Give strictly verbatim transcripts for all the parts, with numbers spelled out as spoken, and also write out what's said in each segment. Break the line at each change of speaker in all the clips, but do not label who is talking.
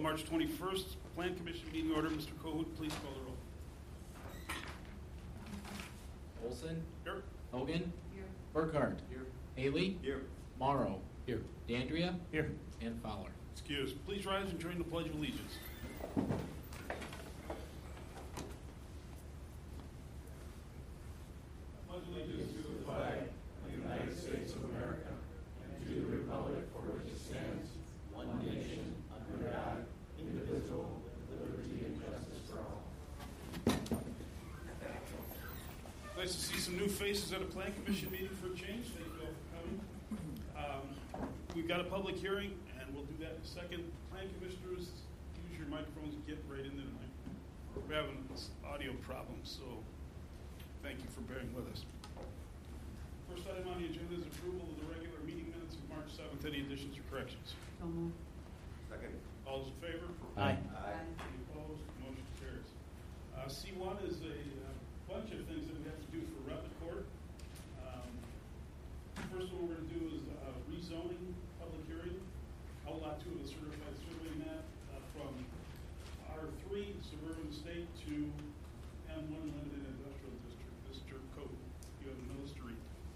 March twenty-first, Plan Commission meeting order. Mister Kohout, please call the roll.
Olson.
Here.
Hogan.
Here.
Burkhardt.
Here.
Haley.
Here.
Morrow.
Here.
Dandria.
Here.
And Fowler.
Excuse. Please rise and join the Pledge of Allegiance. Pledge allegiance to the flag of the United States of America and to the republic for which it stands, one nation, under God, indivisible, with liberty and justice for all. Nice to see some new faces at a Plan Commission meeting for a change. Thank you all for coming. Um, we've got a public hearing, and we'll do that in a second. Plan Commissioners, use your microphones and get right into the mic. We're having audio problems, so thank you for bearing with us. First item on the agenda is approval of the regular meeting minutes of March seventh. Any additions or corrections?
So moved.
Second. All those in favor?
Aye.
Aye. Any opposed? Motion carries. Uh, C one is a uh, bunch of things that we have to do for Rutland Court. Um, first one we're going to do is uh, rezoning public hearing. Outlot two of the certified survey map uh, from R three suburban estate to M one limited industrial district. Mister Code, you have the notice to read.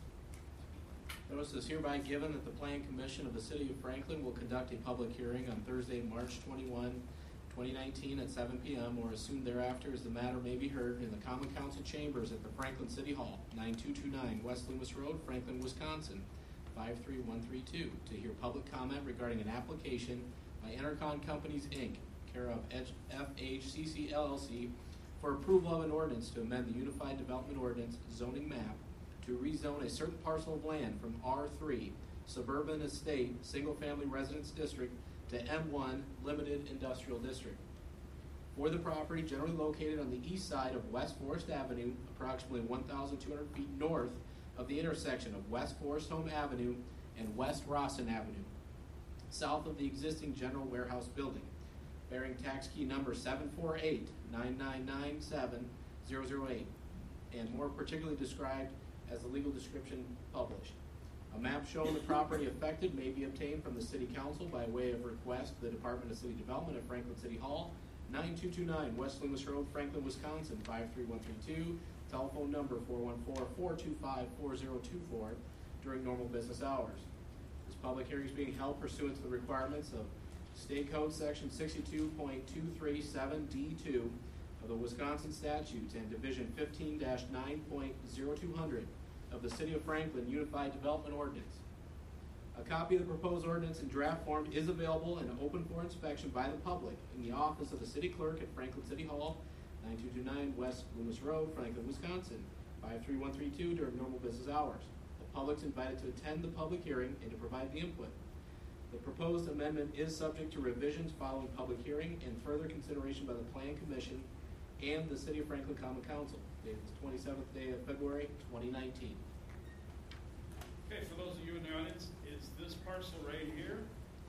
Notice is hereby given that the Plan Commission of the City of Franklin will conduct a public hearing on Thursday, March twenty-first, twenty nineteen at seven p.m. or as soon thereafter as the matter may be heard in the Common Council Chambers at the Franklin City Hall, nine two two nine West Loomis Road, Franklin, Wisconsin, five three one three two, to hear public comment regarding an application by Intercon Companies, Incorporated, care of F H C C L L C, for approval of an ordinance to amend the Unified Development Ordinance zoning map to rezone a certain parcel of land from R three, Suburban Estate, Single Family Residence District, to M one, Limited Industrial District. For the property generally located on the east side of West Forest Avenue, approximately one thousand two hundred feet north of the intersection of West Forest Home Avenue and West Rawson Avenue, south of the existing General Warehouse building, bearing tax key number seven four eight, nine nine nine seven, zero zero eight, and more particularly described as the legal description published. A map showing the property affected may be obtained from the City Council by way of request to the Department of City Development at Franklin City Hall, nine two two nine West Loomis Road, Franklin, Wisconsin, five three one three two, telephone number four one four, four two five, four zero two four, during normal business hours. This public hearing is being held pursuant to the requirements of State Code Section sixty-two point two three seven D two of the Wisconsin Statutes and Division fifteen dash nine point zero two hundred of the City of Franklin Unified Development Ordinance. A copy of the proposed ordinance in draft form is available and open for inspection by the public in the office of the City Clerk at Franklin City Hall, nine two two nine West Loomis Road, Franklin, Wisconsin, five three one three two, during normal business hours. The public is invited to attend the public hearing and to provide the input. The proposed amendment is subject to revisions following public hearing and further consideration by the Plan Commission and the City of Franklin Common Council, dated the twenty-seventh day of February, twenty nineteen.
Okay, for those of you in the audience, is this parcel right here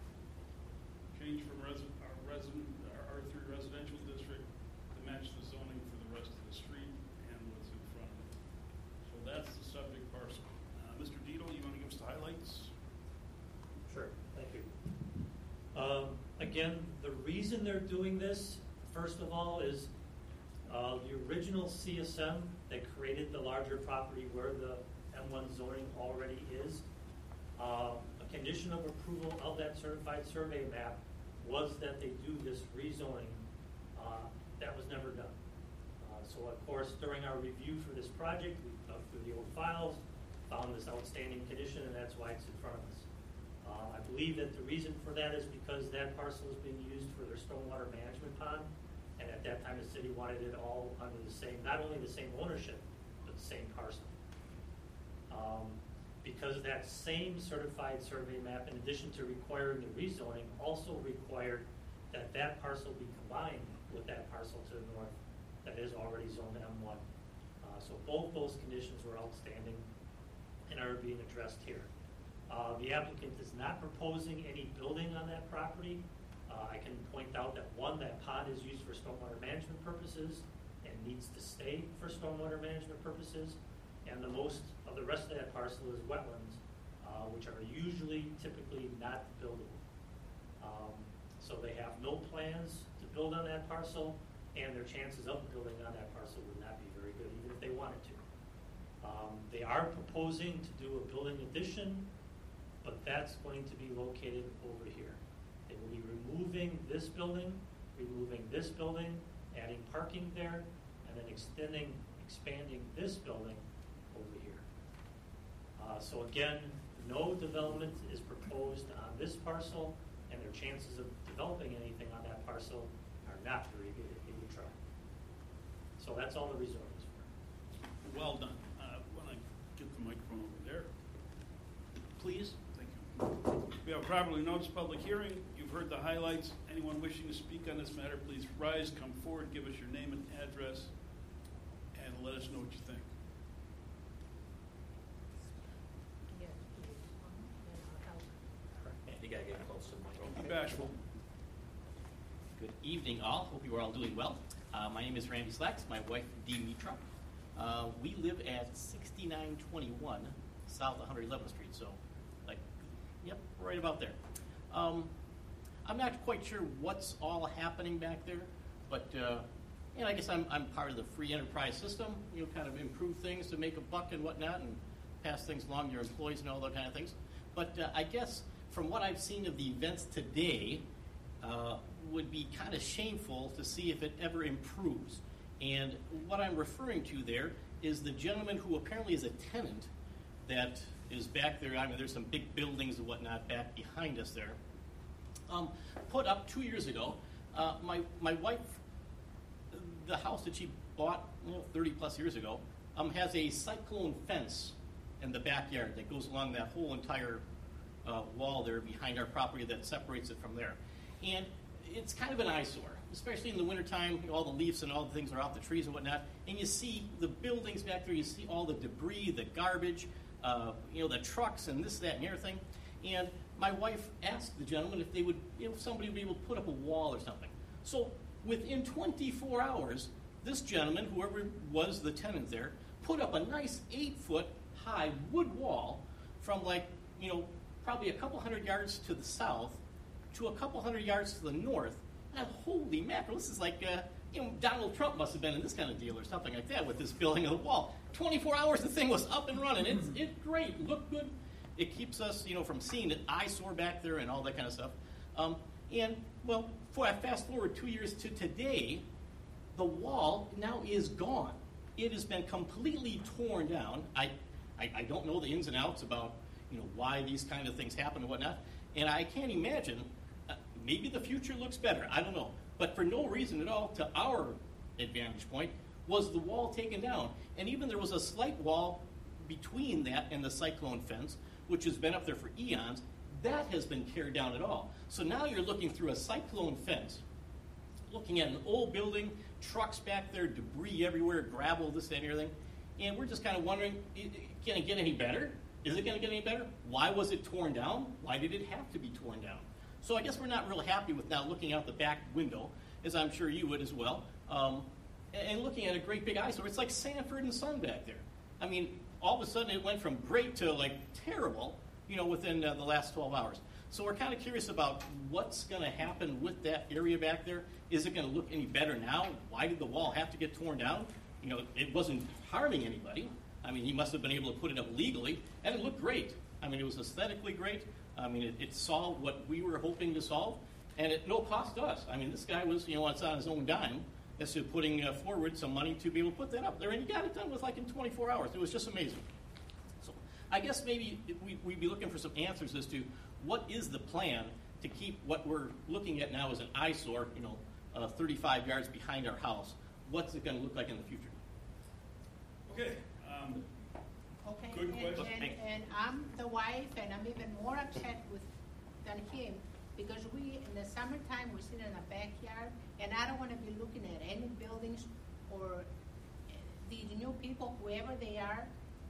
changed from resident, our resident, our R three residential district to match the zoning for the rest of the street and what's in front of it? So that's the subject parcel. Uh, Mister Dietel, you want to give us the highlights?
Sure, thank you. Um, again, the reason they're doing this, first of all, is uh, the original C S M that created the larger property where the M one zoning already is. Uh, a condition of approval of that certified survey map was that they do this rezoning. Uh, that was never done. Uh, so, of course, during our review for this project, we dug through the old files, found this outstanding condition, and that's why it's in front of us. Uh, I believe that the reason for that is because that parcel is being used for their stormwater management pond, and at that time the city wanted it all under the same, not only the same ownership, but the same parcel. Um, because that same certified survey map, in addition to requiring the rezoning, also required that that parcel be combined with that parcel to the north that is already zoned M one. Uh, so both those conditions were outstanding and are being addressed here. Uh, the applicant is not proposing any building on that property. Uh, I can point out that one, that pond is used for stormwater management purposes and needs to stay for stormwater management purposes. And the most of the rest of that parcel is wetlands, uh, which are usually typically not buildable. Um, so they have no plan plans to build on that parcel, and their chances of building on that parcel would not be very good, even if they wanted to. Um, they are proposing to do a building addition, but that's going to be located over here. They will be removing this building, removing this building, adding parking there, and then extending, expanding this building over here. Uh, so again, no development is proposed on this parcel, and their chances of developing anything on that parcel are not very good if they would try. So that's all the rezone is for.
Well done. Uh, want to get the microphone over there, please? Thank you. We have a properly noticed public hearing. You've heard the highlights. Anyone wishing to speak on this matter, please rise, come forward, give us your name and address, and let us know what you think.
You gotta get close to the
Don't
mic.
be bashful.
Good evening, all. Hope you are all doing well. Uh, my name is Randy Slacks. My wife, Dee Mitra. Uh, we live at sixty-nine twenty-one South one eleventh Street, so, like, yep, right about there. Um, I'm not quite sure what's all happening back there, but, uh, you know, I guess I'm, I'm part of the free enterprise system, you know, kind of improve things to make a buck and whatnot and pass things along to your employees and all those kind of things. But uh, I guess from what I've seen of the events today, uh, would be kind of shameful to see if it ever improves. And what I'm referring to there is the gentleman who apparently is a tenant that is back there. I mean, there's some big buildings and whatnot back behind us there. Um, put up two years ago, uh, my my wife, the house that she bought you know, thirty plus years ago, um, has a cyclone fence in the backyard that goes along that whole entire uh, wall there behind our property that separates it from there. And it's kind of an eyesore, especially in the wintertime. You know, all the leaves and all the things are off the trees and whatnot. And you see the buildings back there. You see all the debris, the garbage, uh, you know, the trucks and this, that, and everything. And my wife asked the gentleman if they would, you know, if somebody would be able to put up a wall or something. So within twenty-four hours, this gentleman, whoever was the tenant there, put up a nice eight-foot high wood wall from like, you know, probably a couple hundred yards to the south to a couple hundred yards to the north. And holy mackerel, this is like, uh, you know, Donald Trump must have been in this kind of deal or something like that with this building of the wall. twenty-four hours, the thing was up and running. It's, it's great, looked good. It keeps us, you know, from seeing an eyesore back there and all that kind of stuff. Um, and, well, for I fast forward two years to today, the wall now is gone. It has been completely torn down. I, I, I don't know the ins and outs about, you know, why these kind of things happen and whatnot. And I can't imagine, uh, maybe the future looks better. I don't know. But for no reason at all, to our advantage point, was the wall taken down. And even there was a slight wall between that and the cyclone fence, which has been up there for eons. That has been teared down at all. So now you're looking through a cyclone fence, looking at an old building, trucks back there, debris everywhere, gravel, this, that, and everything. And we're just kind of wondering, can it get any better? Is it going to get any better? Why was it torn down? Why did it have to be torn down? So I guess we're not real happy with now looking out the back window, as I'm sure you would as well, um, and looking at a great big eyesore. It's like Sanford and Son back there. I mean, all of a sudden it went from great to like terrible, you know, within uh, the last twelve hours. So we're kind of curious about what's going to happen with that area back there. Is it going to look any better now? Why did the wall have to get torn down? You know, it wasn't harming anybody. I mean, he must have been able to put it up legally, and it looked great. I mean, it was aesthetically great. I mean, it, it solved what we were hoping to solve, and at no cost to us. I mean, this guy was, you know, it's on his own dime, as to putting uh, forward some money to be able to put that up there, and he got it done with like in twenty-four hours. It was just amazing. So I guess maybe we, we'd be looking for some answers as to what is the plan to keep what we're looking at now as an eyesore, you know, uh, thirty-five yards behind our house. What's it going to look like in the future?
Okay. Um,
Okay,
Good
and,
question.
and, and I'm the wife, and I'm even more upset with than him because we, in the summertime, we sit in a backyard, and I don't want to be looking at any buildings or these new people, whoever they are.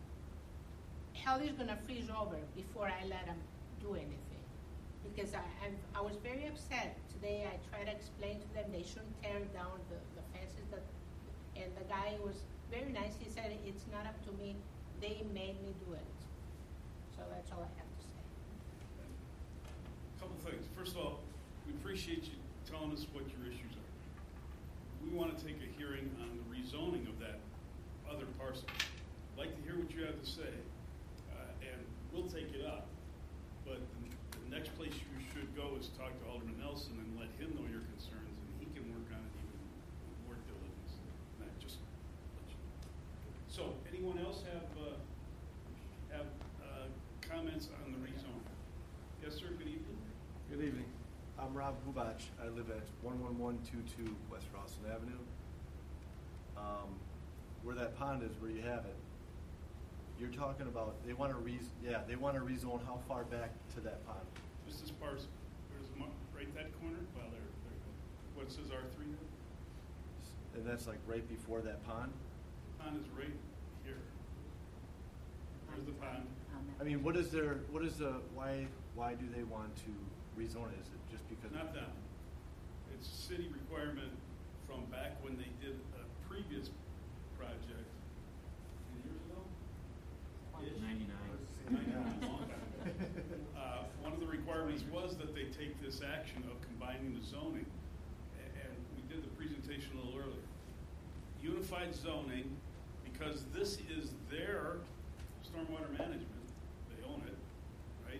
Hell is gonna freeze over before I let them do anything, because I I'm, I was very upset today. I tried to explain to them they shouldn't tear down the, the fences, that, and the guy was very nice. He said it's not up to me. They made me do it. So that's all I have to say.
A couple things. First of all, we appreciate you telling us what your issues are. We want to take a hearing on the rezoning of that other parcel. I'd like to hear what you have to say, uh, and we'll take it up. But the, the next place you should go is talk to Alderman Nelson and let him know your concerns, and he can work on it even with more diligence. Not just let you know. So, anyone else have uh, have uh, comments on the rezoning? Yes, sir. Good evening.
Good evening. I'm Rob Hubach. I live at one one one two two West Rawson Avenue. Um, where that pond is, where you have it, you're talking about, they want to re, yeah, they want to rezone how far back to that pond?
Just this parcel. There's a, mar- right that corner. Well, there, there. What says R three?
And that's like right before that pond?
Pond is right here. There's the pond.
I mean, what is their, what is the, why, why do they want to rezone it? Is it just because?
Not them. It's a city requirement from back when they did a previous project. Ten years ago? Ish?
ninety-nine.
ninety-nine, long time. Uh, one of the requirements was that they take this action of combining the zoning, a- and we did the presentation a little earlier. Unified zoning, because this is their stormwater management, they own it, right?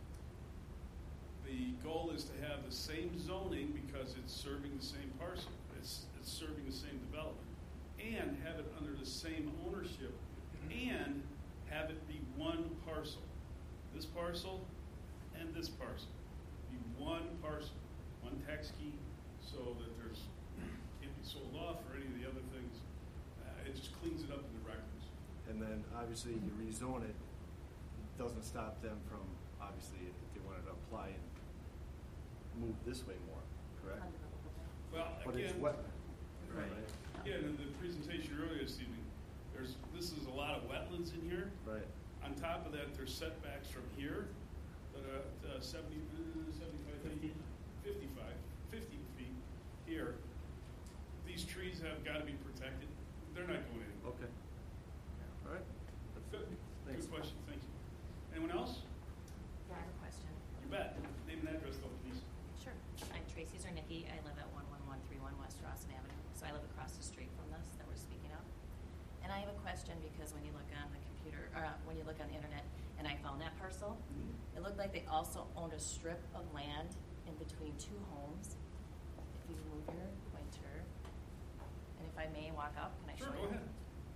The goal is to have the same zoning because it's serving the same parcel, it's, it's serving the same development, and have it under the same ownership, and have it be one parcel. This parcel and this parcel. Be one parcel, one tax key, so that there's, can't be sold off or any of the other things. Uh, it just cleans it up in the records.
And then obviously you rezone it, it doesn't stop them from, obviously, if they wanted to apply and move this way more, correct?
Well,
But it's
again,
wetland,
Right.
right?
again, in the presentation earlier this evening, there's, this is a lot of wetlands in here.
Right.
On top of that, there's setbacks from here that are uh, seventy, uh, seventy-five feet, fifty-five, fifty feet here. These trees have got to be protected. They're not going anywhere.
Okay. All right.
Good.
Thanks.
Good question. Thank you. Anyone else?
Yeah, I have a question.
You bet. Name and address, though, please.
Sure. I'm Tracy Zernicki. I live at one one one three one West Rawson Avenue. So I live across the street from this that we're speaking of. And I have a question because when you look on the computer, or uh, when you look on the internet, and I found that parcel, it looked like they also owned a strip of land in between two homes. If you move your pointer, and if I may walk up, can I
Sure,
show
go
you?
ahead.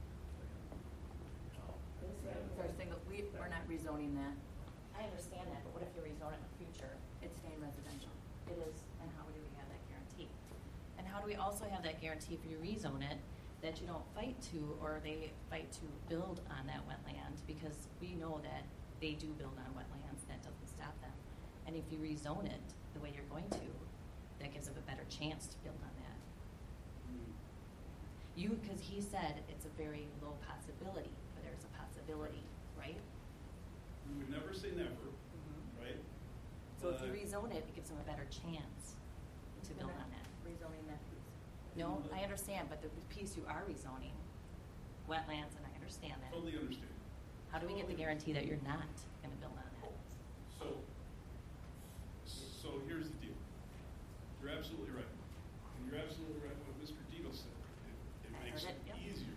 This is our single, we, we're not rezoning that. I understand that, but what if you rezone it in the future? It's staying residential. It is, and how do we have that guarantee? And how do we also have that guarantee if you rezone it, that you don't fight to, or they fight to build on that wetland? Because we know that they do build on wetlands, that doesn't stop them. And if you rezone it the way you're going to, that gives them a better chance to build on that. You, because he said it's a very low possibility, but there's a possibility, right?
We would never say never, right?
So if you
But-
rezone it, it gives them a better chance to build on that.
Rezoning that piece.
No, I understand, but the piece you are rezoning, wetlands, and I understand that.
Totally understand.
How do we get the guarantee that you're not gonna build on that?
So, so here's the deal. You're absolutely right. And you're absolutely right what Mister Dito said. It, it
I
makes
heard
it
it, yep.
easier.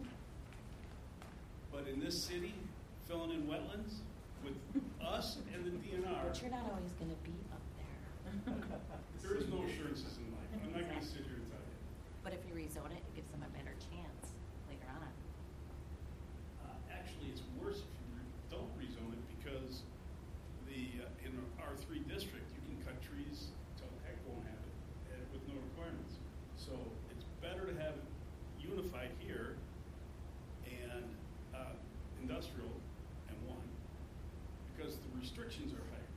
But in this city, filling in wetlands with us and the D N R,
But you're not always gonna be up there.
there is no assurances in life. I'm not going to sit here and tell you.
But if you rezone it, it gives them a better chance later on.
Uh, actually, it's worse if you re- don't rezone it because the uh, in R three district, you can cut trees till heck won't have it uh, with no requirements. So it's better to have it unified here and uh, industrial and one because the restrictions are higher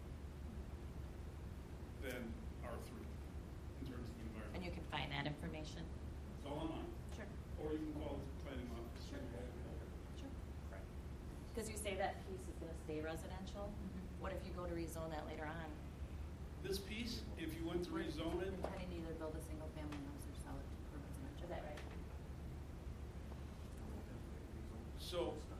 than R three in terms of the environment.
And you can find that information?
It's all online.
Sure.
Or you can call the planning office.
Sure. Sure. Because you say that piece is gonna stay residential? What if you go to rezone that later on?
This piece, if you went to rezone it,
Intending to either build a single family house or sell it for residential.
Is that right?
so